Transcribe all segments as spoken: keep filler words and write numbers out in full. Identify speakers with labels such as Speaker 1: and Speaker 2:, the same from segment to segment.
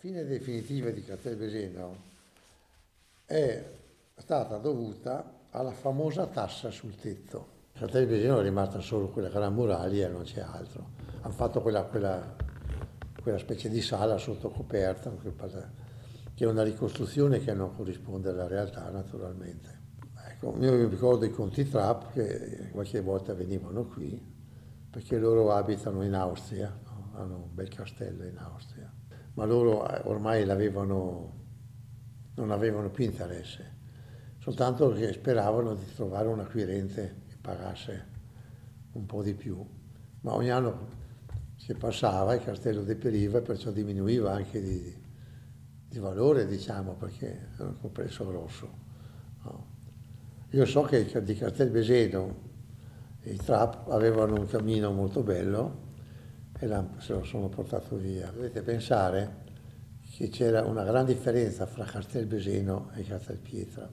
Speaker 1: fine definitiva di Castelbeseno è stata dovuta alla famosa tassa sul tetto. Castelbeseno è rimasta solo quella gran muraglia e non c'è altro. Hanno fatto quella, quella, quella specie di sala sotto coperta, che è una ricostruzione che non corrisponde alla realtà naturalmente. Ecco, io mi ricordo i conti Trapp che qualche volta venivano qui perché loro abitano in Austria, no? Hanno un bel castello in Austria, ma loro ormai l'avevano, non avevano più interesse, soltanto che speravano di trovare un acquirente che pagasse un po' di più, ma ogni anno che passava il castello deperiva e perciò diminuiva anche di, di valore, diciamo, perché era un complesso grosso. No? Io so che di Castelbeseno i Trapp avevano un cammino molto bello e se lo sono portato via. Dovete pensare che c'era una gran differenza fra Castelbeseno e Castelpietra.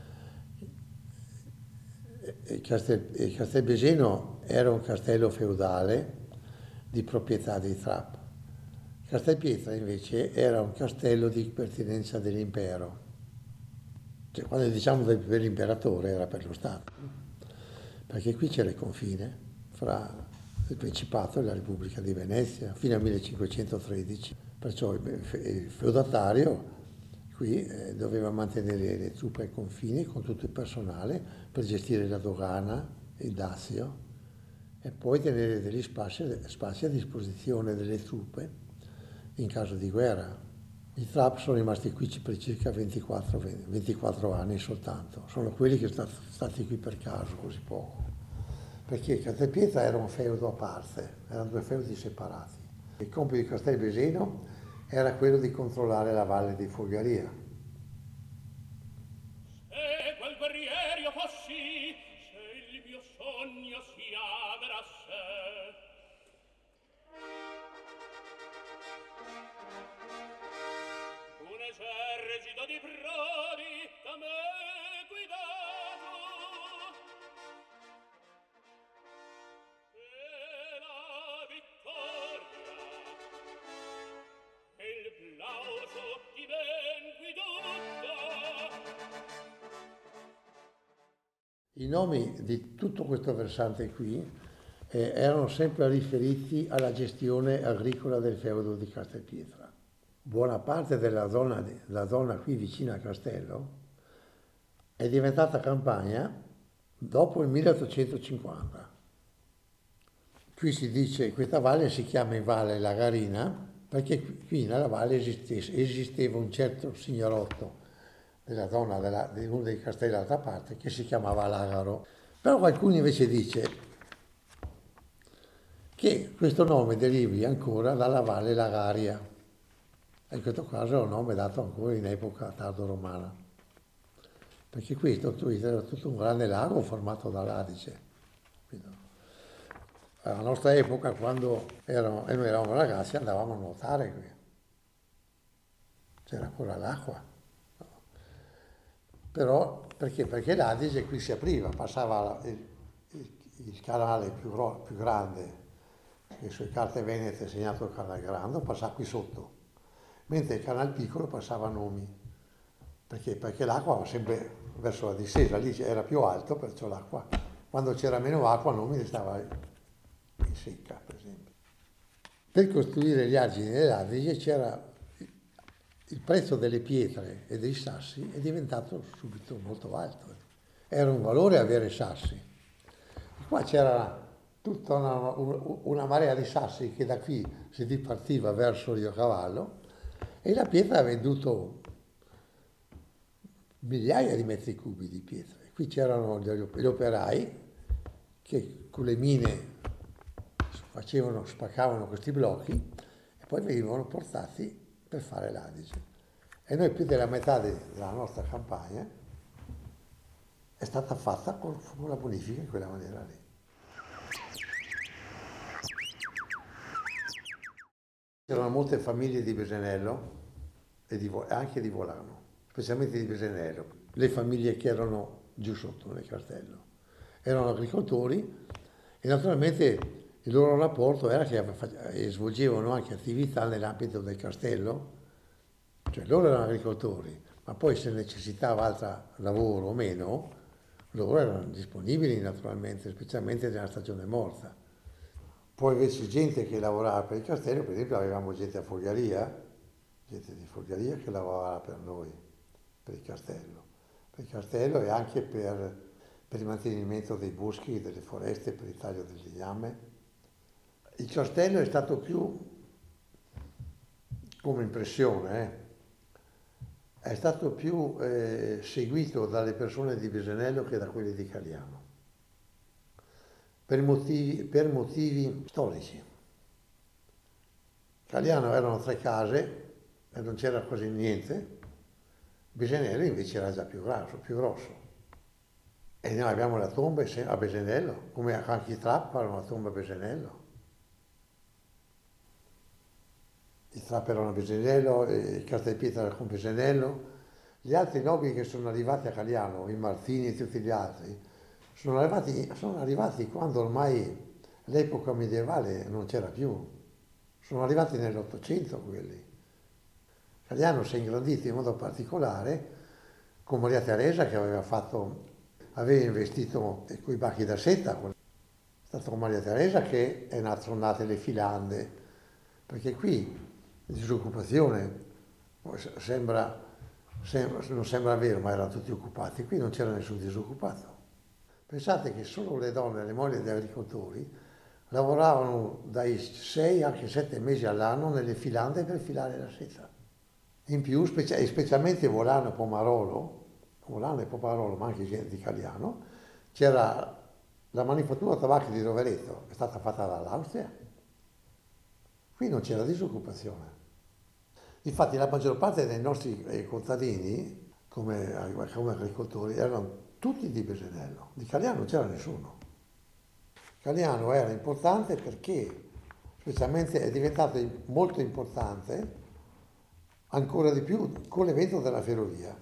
Speaker 1: Castel, Castelbeseno era un castello feudale di proprietà dei Trapp. Castelpietra invece era un castello di pertinenza dell'impero. Cioè, quando diciamo per l'imperatore era per lo Stato, perché qui c'era il confine fra il Principato e la Repubblica di Venezia fino al millecinquecentotredici, perciò il feudatario qui eh, doveva mantenere le truppe ai confini con tutto il personale per gestire la dogana, il dazio e poi tenere degli spazi, spazi a disposizione delle truppe in caso di guerra. I Trapp sono rimasti qui per circa ventiquattro, ventiquattro anni soltanto, sono quelli che sono stati qui per caso, così poco, perché Castelpietra era un feudo a parte, erano due feudi separati. Il compito di Castelbeseno era quello di controllare la valle di Folgaria.
Speaker 2: Se quel guerriero fossi, se il mio sogno si avverasse, un esercito di prodi da me guidato, e la vittoria e il plauso di ben guidato.
Speaker 1: I nomi di tutto questo versante qui eh, erano sempre riferiti alla gestione agricola del feudo di Castelpietra. Buona parte della zona, la zona qui vicina al castello è diventata campagna dopo il milleottocentocinquanta. Qui si dice, questa valle si chiama Valle Lagarina perché qui nella valle esisteva un certo signorotto della zona della, di uno dei castelli d'altra parte che si chiamava Lagaro. Però qualcuno invece dice che questo nome derivi ancora dalla Valle Lagaria. E in questo caso è un nome dato ancora in epoca tardo-romana. Perché qui era tutto un grande lago formato dall'Adice. Alla nostra epoca, quando erano, noi eravamo ragazzi, andavamo a nuotare qui. C'era ancora l'acqua. Però perché? Perché l'Adige qui si apriva, passava il, il, il canale più, più grande, che sulle carte venete è segnato il canale grande, passava qui sotto, mentre il canale piccolo passava a Nomi. Perché? Perché l'acqua va sempre verso la discesa, lì era più alto, perciò l'acqua, quando c'era meno acqua Nomi stava in secca, per esempio. Per costruire gli argini dell'Adige c'era il prezzo delle pietre e dei sassi è diventato subito molto alto. Era un valore avere sassi. E qua c'era tutta una, una marea di sassi che da qui si dipartiva verso Rio Cavallo e la pietra ha venduto migliaia di metri cubi di pietre. Qui c'erano gli operai che con le mine facevano, spaccavano questi blocchi e poi venivano portati per fare l'Adige. E noi più della metà della nostra campagna è stata fatta con, con la bonifica in quella maniera lì. C'erano molte famiglie di Besenello e di, anche di Volano, specialmente di Besenello, le famiglie che erano giù sotto nel castello. Erano agricoltori e naturalmente il loro rapporto era che svolgevano anche attività nell'ambito del castello, Cioè loro erano agricoltori, ma poi se necessitava altro lavoro o meno, loro erano disponibili naturalmente, specialmente nella stagione morta. Poi invece gente che lavorava per il castello, per esempio avevamo gente a Fogliaria, gente di Fogliaria che lavorava per noi, per il castello. Per il castello e anche per, per il mantenimento dei boschi, delle foreste, per il taglio del legname. Il castello è stato più, come impressione, eh, è stato più eh, seguito dalle persone di Besenello che da quelle di Caliano, per motivi, per motivi storici. Caliano erano tre case e non c'era quasi niente, Besenello invece era già più grosso, più grosso. E noi abbiamo la tomba a Besenello, come anche i Trapp hanno la tomba a Besenello. I Trapp erano a Besenello, il Castelpietra era con Besenello. Gli altri nobili che sono arrivati a Caliano, i Martini e tutti gli altri, sono arrivati, sono arrivati quando ormai l'epoca medievale non c'era più. Sono arrivati nell'Ottocento quelli. Caliano si è ingrandito in modo particolare con Maria Teresa che aveva fatto, aveva investito quei banchi da seta. È stato con Maria Teresa che è nat- sono nate le filande, perché qui disoccupazione sembra, sembra, non sembra vero, ma erano tutti occupati, qui non c'era nessun disoccupato. Pensate che solo le donne, le mogli degli agricoltori, lavoravano dai sei anche sette mesi all'anno nelle filande per filare la seta. In più, specie- e specialmente Volano e Pomarolo, Volano e Pomarolo, ma anche gente di Caliano, c'era la manifattura tabacchi di Rovereto, è stata fatta dall'Austria. Qui non c'era disoccupazione. Infatti la maggior parte dei nostri eh, contadini, come, come agricoltori, erano tutti di Besenello. Di Caliano non c'era nessuno. Caliano era importante perché, specialmente, è diventato molto importante ancora di più con l'evento della ferrovia,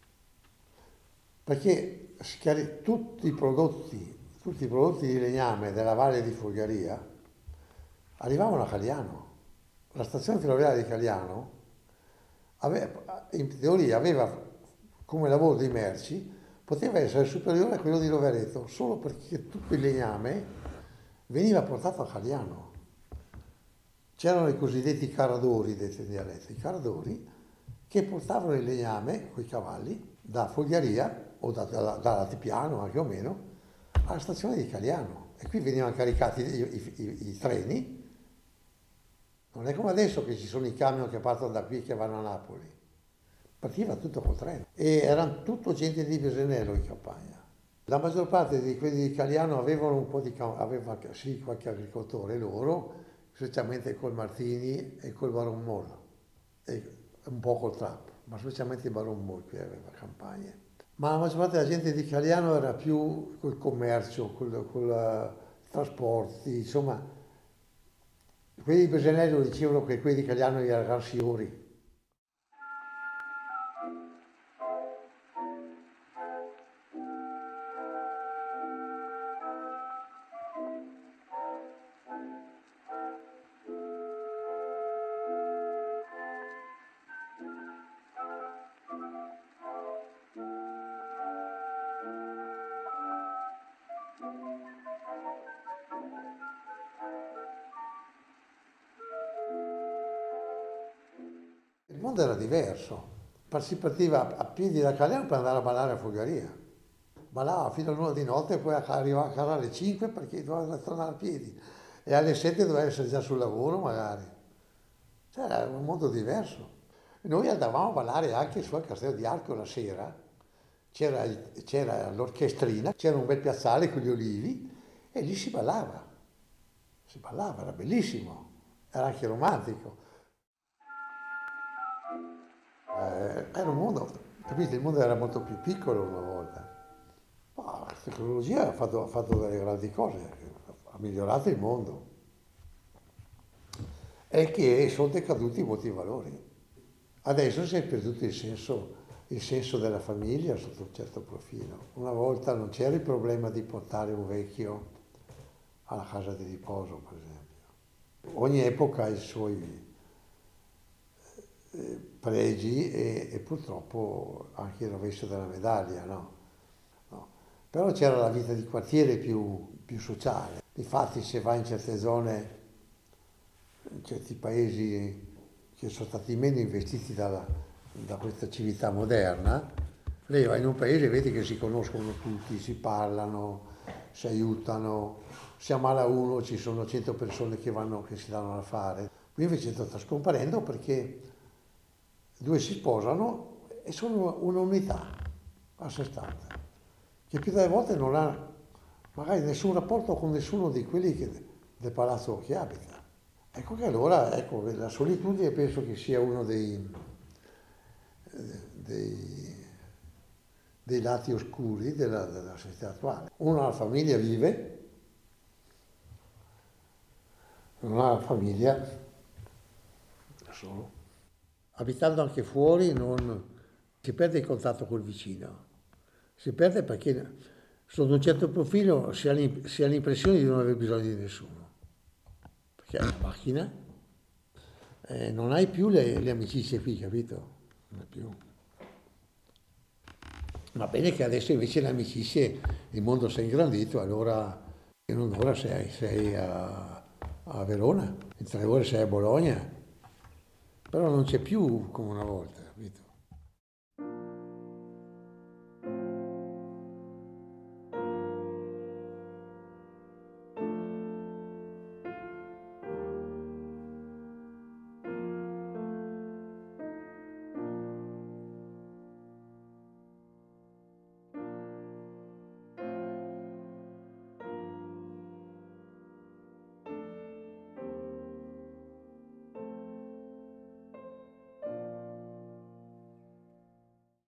Speaker 1: perché schiari- tutti i prodotti, tutti i prodotti di legname della Valle di Folgaria arrivavano a Caliano. La stazione ferroviaria di Caliano aveva, in teoria aveva come lavoro di merci, poteva essere superiore a quello di Rovereto, solo perché tutto il legname veniva portato a Caliano. C'erano i cosiddetti caradori, detti in dialetto, i caradori che portavano il legname con i cavalli da Fogliaria o da, da, da Latipiano anche o meno alla stazione di Caliano e qui venivano caricati i, i, i, i treni. Non è come adesso che ci sono i camion che partono da qui e che vanno a Napoli. Partiva tutto col treno e erano tutto gente di Besenello in campagna. La maggior parte di quelli di Caliano avevano un po' di aveva sì qualche agricoltore loro, specialmente col Martini e col Baron Moll e un po' col Trapp, ma specialmente il Baron Moll qui aveva campagne. Ma la maggior parte della gente di Caliano era più col commercio, col, col uh, trasporti, insomma, quelli di Besenello dicevano che quelli di Caliano erano arsiori. Il mondo era diverso. Si partiva a piedi da Caliano per andare a ballare a Folgaria. Ballava fino all'una di notte e poi arrivava a casa alle cinque perché doveva tornare a piedi. E alle sette doveva essere già sul lavoro magari. Cioè era un mondo diverso. Noi andavamo a ballare anche su al Castello di Arco la sera. C'era, il- c'era l'orchestrina, c'era un bel piazzale con gli olivi e lì si ballava. Si ballava, era bellissimo. Era anche romantico. Eh, era un mondo, capite? Il mondo era molto più piccolo una volta. Ma la tecnologia ha fatto, ha fatto delle grandi cose, ha migliorato il mondo. È che sono decaduti molti valori. Adesso si è perduto il senso, il senso della famiglia sotto un certo profilo. Una volta non c'era il problema di portare un vecchio alla casa di riposo, per esempio. Ogni epoca ha i suoi, pregi e, e purtroppo anche il rovescio della medaglia, no? No. Però c'era la vita di quartiere più, più sociale. Difatti se vai in certe zone, in certi paesi che sono stati meno investiti dalla, da questa civiltà moderna, lei va in un paese e vedi che si conoscono tutti, si parlano, si aiutano, se ammala uno ci sono cento persone che, vanno, che si danno da fare. Qui invece sta scomparendo perché due si sposano e sono un'unità a sé stante, che più delle volte non ha magari nessun rapporto con nessuno di quelli che, del palazzo che abita. Ecco che allora ecco, la solitudine penso che sia uno dei, dei, dei lati oscuri della, della società attuale. Uno ha la famiglia, vive, non ha la famiglia, da solo. Abitando anche fuori non si perde il contatto col vicino, si perde perché sotto un certo profilo si ha l'im- si ha l'impressione di non aver bisogno di nessuno, perché hai la macchina, eh, non hai più le, le amicizie qui, capito? Non hai più. Va bene che adesso invece le amicizie, il mondo si è ingrandito, allora in un'ora sei, sei a, a Verona, in tre ore sei a Bologna, però non c'è più come una volta, capito?